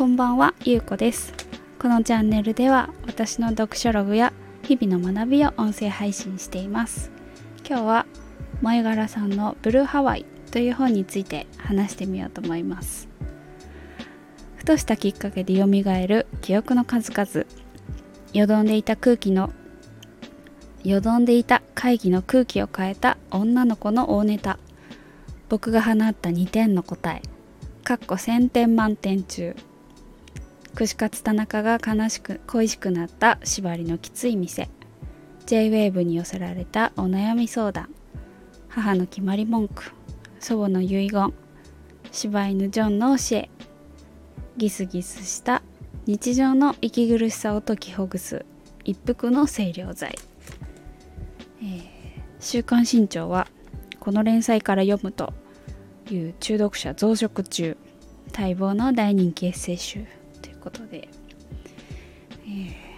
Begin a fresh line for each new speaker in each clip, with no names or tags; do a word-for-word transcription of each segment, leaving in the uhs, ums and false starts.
こんばんは、ゆうこです。このチャンネルでは私の読書ログや日々の学びを音声配信しています。今日は萌柄さんのブルーハワイという本について話してみようと思います。ふとしたきっかけで蘇る記憶の数々、よどんでいた空気のよどんでいた会議の空気を変えた女の子の大ネタ、僕が放ったにてんの答え、かっこせんてん満点中、串カツ田中が悲しく恋しくなった縛りのきつい店、 ジェイウェーブ に寄せられたお悩み相談、母の決まり文句、祖母の遺言、柴犬ジョンの教え、ギスギスした日常の息苦しさを解きほぐす一服の清涼剤。えー、週刊新潮はこの連載から読むという中毒者増殖中、待望の大人気エッセイ集ということで、え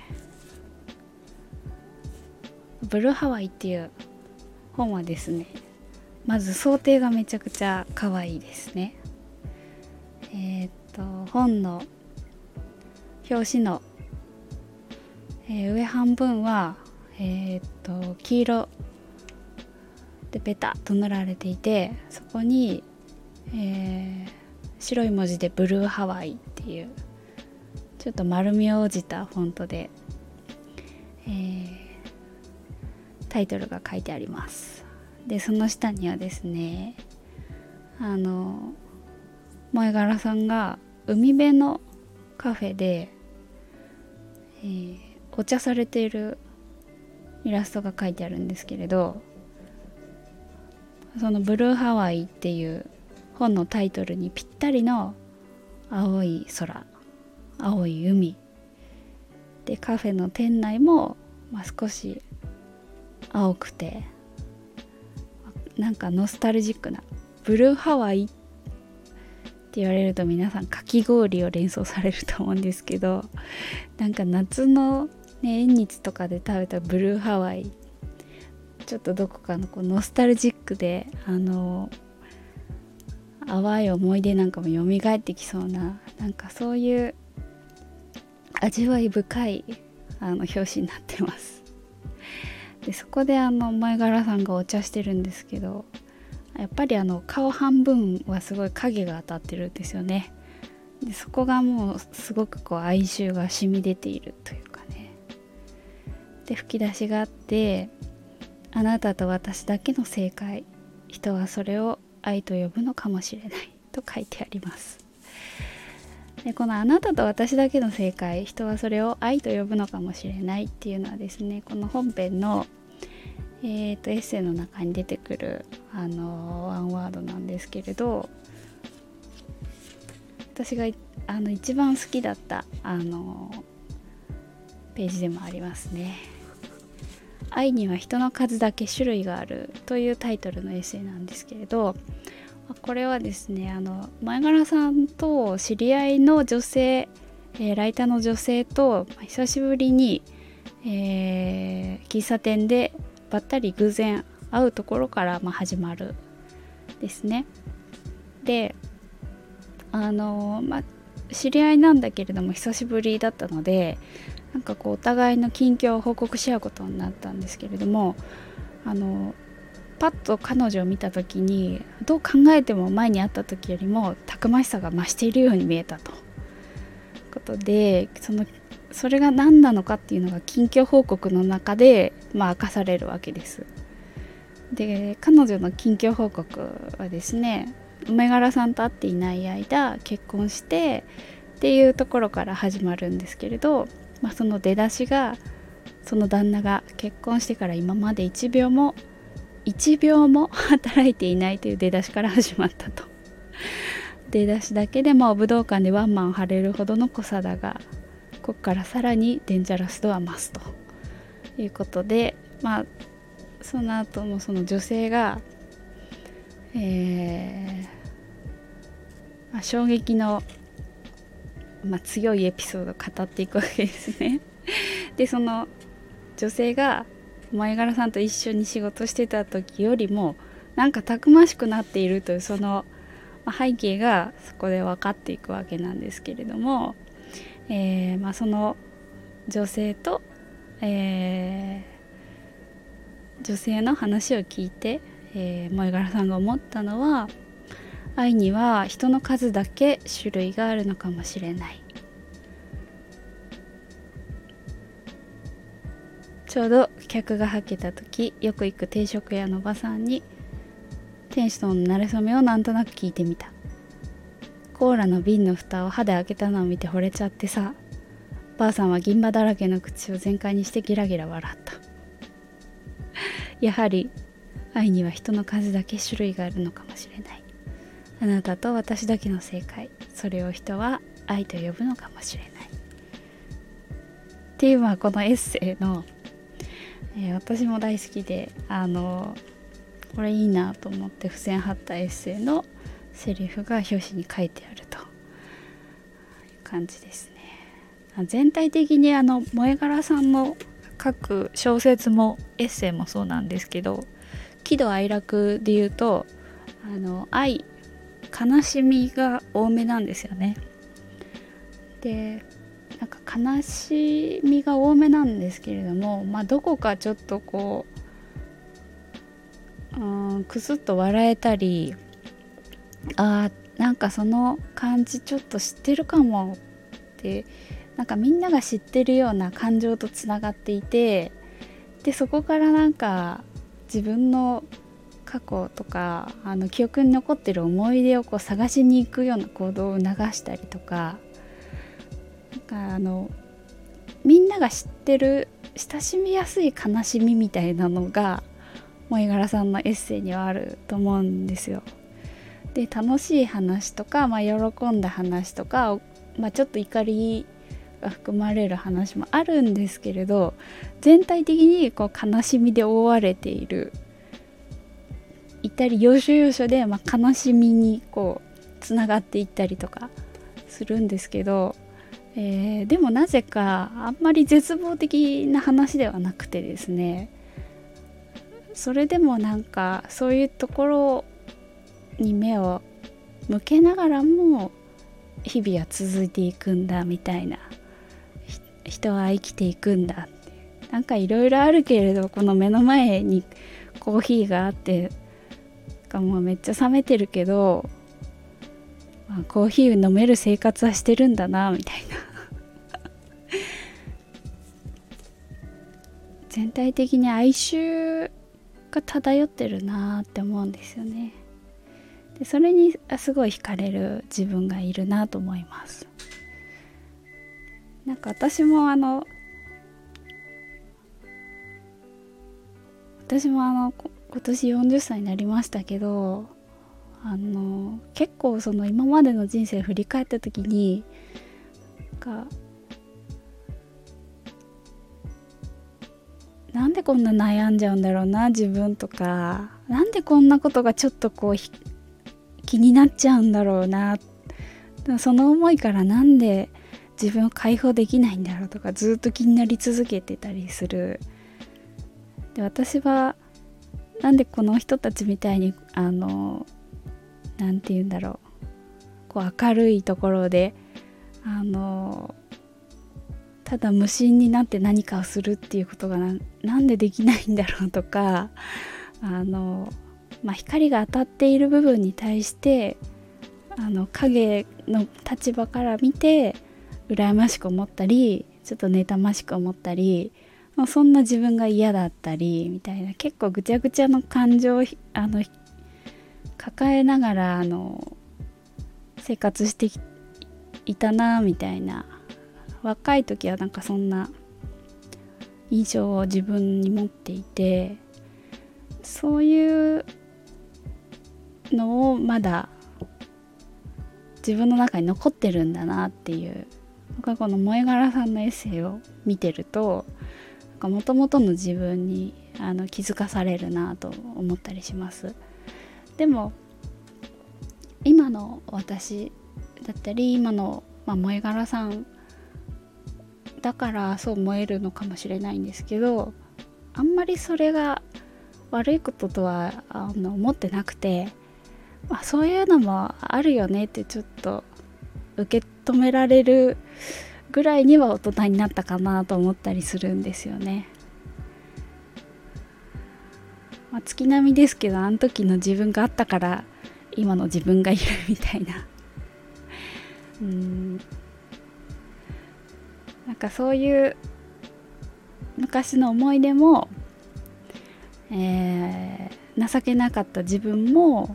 ー、ブルーハワイっていう本はですね、まず想定がめちゃくちゃ可愛いですね。えー、っと本の表紙の、えー、上半分は、えー、っと黄色でペタッと塗られていて、そこに、えー、白い文字でブルーハワイっていうちょっと丸みを帯じたフォントで、えー、タイトルが書いてあります。でその下にはですね、あの萌柄さんが海辺のカフェで、えー、お茶されているイラストが書いてあるんですけれど、そのブルーハワイっていう本のタイトルにぴったりの青い空、青い海で、カフェの店内も、まあ、少し青くてなんかノスタルジックな、ブルーハワイって言われると皆さんかき氷を連想されると思うんですけど、なんか夏の、ね、縁日とかで食べたブルーハワイ、ちょっとどこかのこうノスタルジックで、あの淡い思い出なんかも蘇ってきそうな、なんかそういう味わい深いあの表紙になってます。でそこであの萌柄さんがお茶してるんですけど、やっぱりあの顔半分はすごい影が当たってるんですよね。でそこがもうすごくこう哀愁が染み出ているというかね。で吹き出しがあって、あなたと私だけの正解、人はそれを愛と呼ぶのかもしれないと書いてあります。でこのあなたと私だけの正解、人はそれを愛と呼ぶのかもしれないっていうのはですね、この本編の、えー、とエッセイの中に出てくるあのワンワードなんですけれど、私があの一番好きだったあのページでもありますね。愛には人の数だけ種類があるというタイトルのエッセイなんですけれど、これはですね、あの萌柄さんと知り合いの女性、えー、ライターの女性と、まあ、久しぶりに、えー、喫茶店でばったり偶然会うところから、まあ、始まるですね。であの、まあ、知り合いなんだけれども久しぶりだったので、なんかこうお互いの近況を報告し合うことになったんですけれども、あのパッと彼女を見た時に、どう考えても前に会った時よりもたくましさが増しているように見えたということで、そのそれが何なのかっていうのが近況報告の中で、まあ、明かされるわけです。で彼女の近況報告はですね、萌柄さんと会っていない間結婚してっていうところから始まるんですけれど、まあ、その出だしが、その旦那が結婚してから今までいちびょうもいちびょうも働いていないという出だしから始まったと。出だしだけでも武道館でワンマン張れるほどの濃さだが、ここからさらにデンジャラス度は増すということで、まあその後もその女性が、えーまあ、衝撃の、まあ、強いエピソードを語っていくわけですね。でその女性が萌柄さんと一緒に仕事してた時よりもなんかたくましくなっているという、そのまあ、背景がそこで分かっていくわけなんですけれども、えーまあ、その女性と、えー女性の話を聞いて、えー、萌柄さんが思ったのは、愛には人の数だけ種類があるのかもしれない。ちょうど客がはけた時、よく行く定食屋のおばさんに店主との馴れ初めをなんとなく聞いてみた。コーラの瓶の蓋を歯で開けたのを見て惚れちゃってさ、ばあさんは銀歯だらけの口を全開にしてギラギラ笑った。やはり愛には人の数だけ種類があるのかもしれない。あなたと私だけの正解、それを人は愛と呼ぶのかもしれない。っていう、まあこのエッセイの、えー、私も大好きで、あのこれいいなと思って付箋貼ったエッセイのセリフが表紙に書いてあるという感じですね。全体的にあの萌柄さんの書く小説もエッセイもそうなんですけど、喜怒哀楽で言うと、あの愛、悲しみが多めなんですよね。で、なんか悲しみが多めなんですけれども、まあどこかちょっとこう、うん、くすっと笑えたり、あーなんかその感じちょっと知ってるかもって、なんかみんなが知ってるような感情とつながっていて、でそこからなんか自分の過去とかあの記憶に残ってる思い出をこう探しに行くような行動を促したりとか、なんかあのみんなが知ってる親しみやすい悲しみみたいなのが萌柄さんのエッセイにはあると思うんですよ。で楽しい話とか、まあ、喜んだ話とか、まあ、ちょっと怒りが含まれる話もあるんですけれど、全体的にこう悲しみで覆われている、いったり要所要所で、まあ、悲しみにこうつながっていったりとかするんですけど、えー、でもなぜかあんまり絶望的な話ではなくてですね、それでもなんかそういうところに目を向けながらも日々は続いていくんだみたいな、人は生きていくんだって、なんかいろいろあるけれど、この目の前にコーヒーがあって、かもうめっちゃ冷めてるけど、まあ、コーヒー飲める生活はしてるんだなみたいな全体的に哀愁が漂ってるなって思うんですよね。でそれにすごい惹かれる自分がいるなと思います。なんか私もあの私もあの今年よんじゅっさいになりましたけど、あの結構その今までの人生を振り返った時に、なんかなんでこんな悩んじゃうんだろうな自分とか、なんでこんなことがちょっとこう気になっちゃうんだろうな、その思いからなんで自分を解放できないんだろうとかずっと気になり続けてたりする。で私はなんでこの人たちみたいにあのなんて言うんだろう、こう明るいところであのただ無心になって何かをするっていうことが な, なんでできないんだろうとか、あの、まあ、光が当たっている部分に対してあの影の立場から見て羨ましく思ったり、ちょっと妬ましく思ったり、まあ、そんな自分が嫌だったりみたいな、結構ぐちゃぐちゃの感情をあの抱えながらあの生活していたなみたいな、若い時はなんかそんな印象を自分に持っていて、そういうのをまだ自分の中に残ってるんだなっていう、僕はこの萌柄さんのエッセイを見てると、もともとの自分にあの気づかされるなと思ったりします。でも今の私だったり今の、まあ、萌柄さんだからそう思えるのかもしれないんですけど、あんまりそれが悪いこととはあの思ってなくて、 まあ、そういうのもあるよねってちょっと受け止められるぐらいには大人になったかなと思ったりするんですよね。まあ、月並みですけど、あの時の自分があったから今の自分がいるみたいなうーんなんかそういう昔の思い出も、えー、情けなかった自分も、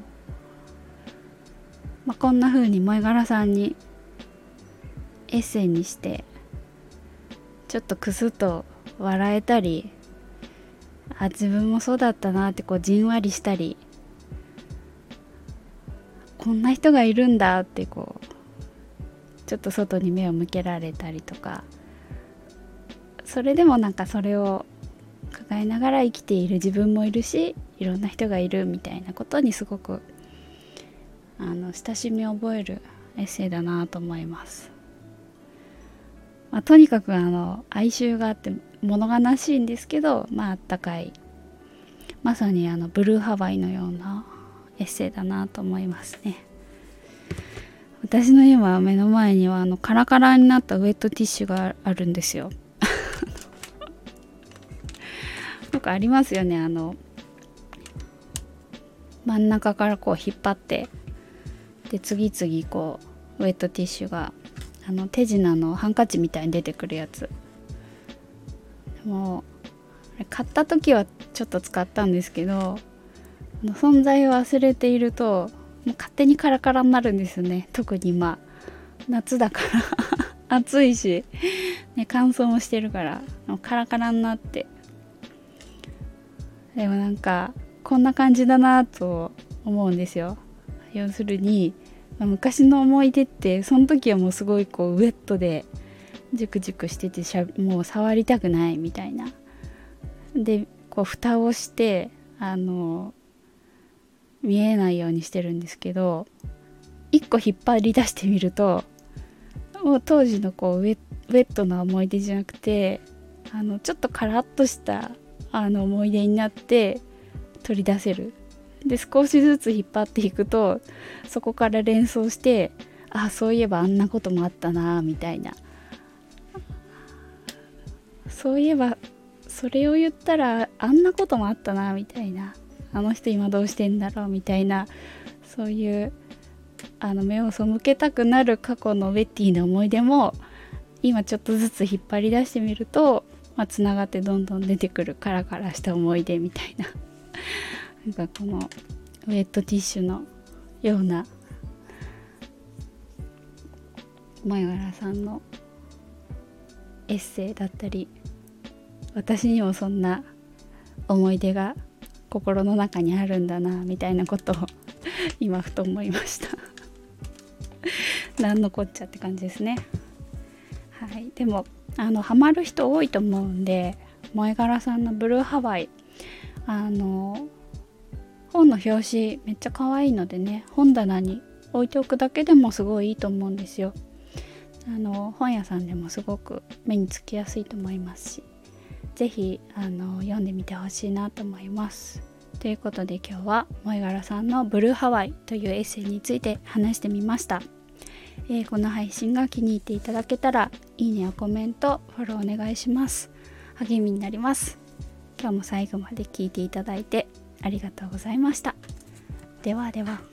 まあ、こんな風に萌柄さんにエッセイにしてちょっとクスッと笑えたり、あ自分もそうだったなってこうじんわりしたり、こんな人がいるんだってこうちょっと外に目を向けられたりとか、それでもなんかそれを抱えながら生きている自分もいるし、いろんな人がいるみたいなことにすごくあの親しみを覚えるエッセイだなと思います。まあ、とにかくあの哀愁があって物悲しいんですけど、まああったかい、まさにあのブルーハワイのようなエッセイだなと思いますね。私の今目の前にはあのカラカラになったウェットティッシュがあるんですよ。よくありますよね、あの真ん中からこう引っ張ってで次々こうウェットティッシュがあの手品のハンカチみたいに出てくるやつ。もう買った時はちょっと使ったんですけど、存在を忘れているともう勝手にカラカラになるんですよね。特にまあ夏だから暑いし、ね、乾燥もしてるからもうカラカラになって、でもなんかこんな感じだなと思うんですよ。要するに、まあ、昔の思い出ってその時はもうすごいこうウェットでジュクジュクしててしゃもう触りたくないみたいなでこう蓋をしてあの見えないようにしてるんですけど、一個引っ張り出してみるともう当時のこうウェ、ウェットな思い出じゃなくて、あのちょっとカラッとしたあの思い出になって取り出せる。で少しずつ引っ張っていくとそこから連想して、あそういえばあんなこともあったなみたいな、そういえばそれを言ったらあんなこともあったなみたいな、あの人今どうしてんだろうみたいな、そういうあの目を背けたくなる過去のベッティの思い出も今ちょっとずつ引っ張り出してみると、まあ、つながってどんどん出てくるカラカラした思い出みたいななんかこのウェットティッシュのような萌柄さんのエッセイだったり、私にもそんな思い出が心の中にあるんだなみたいなことを今ふと思いましたなんのこっちゃって感じですね。はい、でもあのハマる人多いと思うんで、萌柄さんのブルーハワイ、あの本の表紙めっちゃ可愛いのでね、本棚に置いておくだけでもすごいいいと思うんですよ。あの本屋さんでもすごく目につきやすいと思いますし、ぜひあの読んでみてほしいなと思います。ということで今日は萌柄さんのブルーハワイというエッセイについて話してみました。えー、この配信が気に入っていただけたらいいねやコメントフォローお願いします。励みになります。今日も最後まで聞いていただいてありがとうございました。ではでは。